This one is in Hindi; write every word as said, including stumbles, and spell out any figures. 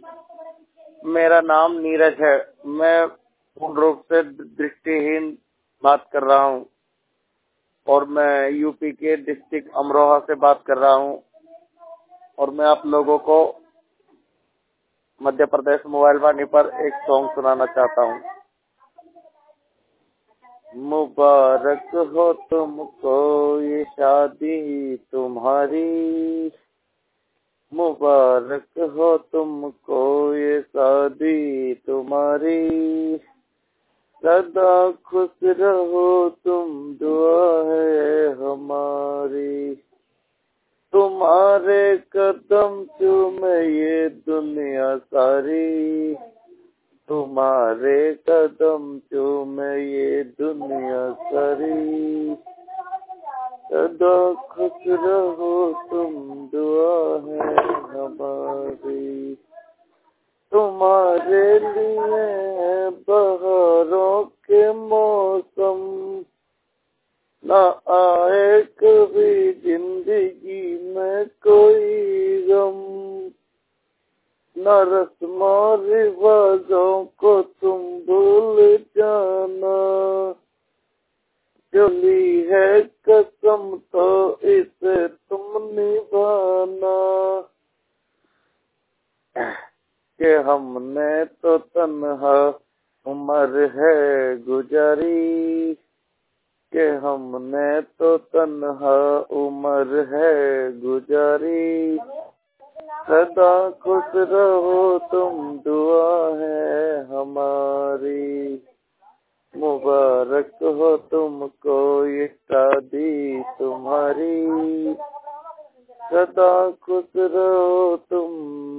मेरा नाम नीरज है। मैं पूर्ण रूप से दृष्टिहीन बात कर रहा हूँ और मैं यूपी के डिस्ट्रिक्ट अमरोहा से बात कर रहा हूँ और मैं आप लोगों को मध्य प्रदेश मोबाइल वाणी पर एक सॉन्ग सुनाना चाहता हूँ। मुबारक हो तुमको ये शादी तुम्हारी, मुबारक हो तुमको ये शादी तुम्हारी, सदा खुश रहो तुम दुआ है हमारी, तुम्हारे कदम चूमे ये दुनिया सारी, तुम्हारे कदम चूमे ये दुनिया सारी, सदा खुश रहो तुम दुआ है हमारी, तुम्हारे लिए बहारों के मौसम, न आए कभी जिंदगी में कोई गम, न रस्मों रिवाजों को तुम भूल जाना, जो ली है कसम तो इसे तुम निभाना, कि हमने तो तन्हा उम्र है गुजारी, कि हमने तो तन्हा उम्र है गुजारी, सदा खुश रहो तुम दुआ है हमारी, मुबारक हो तुमको ये शादी तुम्हारी, सदा खुश रहो तुम